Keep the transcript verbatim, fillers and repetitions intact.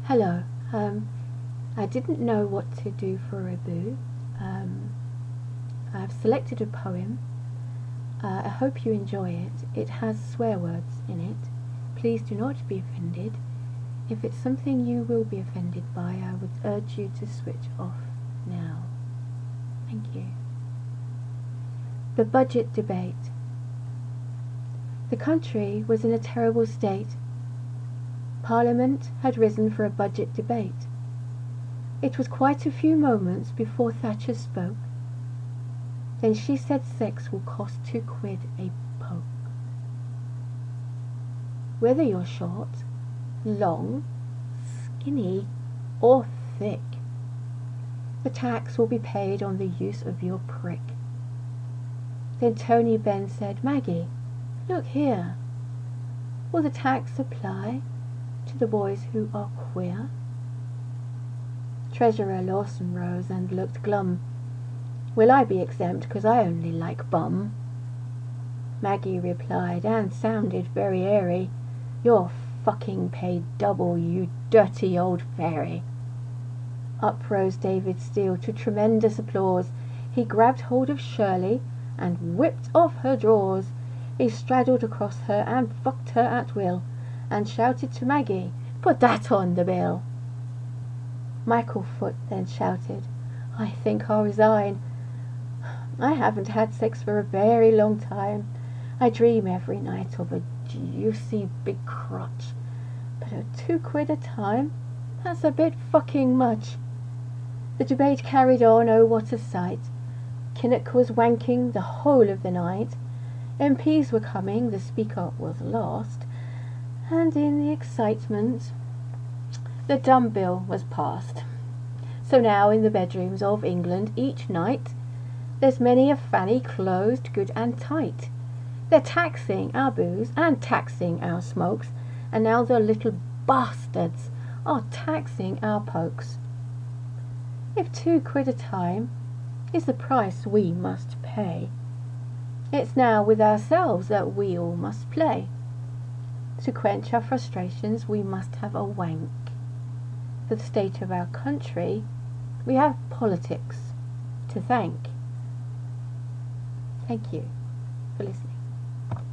Hello. Um, I didn't know what to do for a review. Um, I've selected a poem. Uh, I hope you enjoy it. It has swear words in it. Please do not be offended. If it's something you will be offended by, I would urge you to switch off now. Thank you. The budget debate. The country was in a terrible state. Parliament had risen for a budget debate. It was quite a few moments before Thatcher spoke. Then she said sex will cost two quid a poke. Whether you're short, long, skinny, or thick, the tax will be paid on the use of your prick. Then Tony Benn said, Maggie, look here. Will the tax apply to the boys who are queer? Treasurer Lawson rose and looked glum. Will I be exempt 'cause I only like bum? Maggie replied, and sounded very airy, You're fucking paid double, you dirty old fairy. Up rose David Steele to tremendous applause. He grabbed hold of Shirley and whipped off her drawers. He straddled across her and fucked her at will, and shouted to Maggie, Put that on the bill. Michael Foot then shouted, I think I'll resign. I haven't had sex for a very long time. I dream every night of a juicy big crotch. But at two quid a time, that's a bit fucking much. The debate carried on, oh what a sight. Kinnock was wanking the whole of the night. M Ps were coming, the Speaker was lost, and in the excitement the dumb bill was passed. So now in the bedrooms of England each night there's many a fanny closed good and tight. They're taxing our booze and taxing our smokes, and now the little bastards are taxing our pokes. If two quid a time is the price we must pay, it's now with ourselves that we all must play. To quench our frustrations we must have a wank. For the state of our country we have politics to thank. Thank you for listening.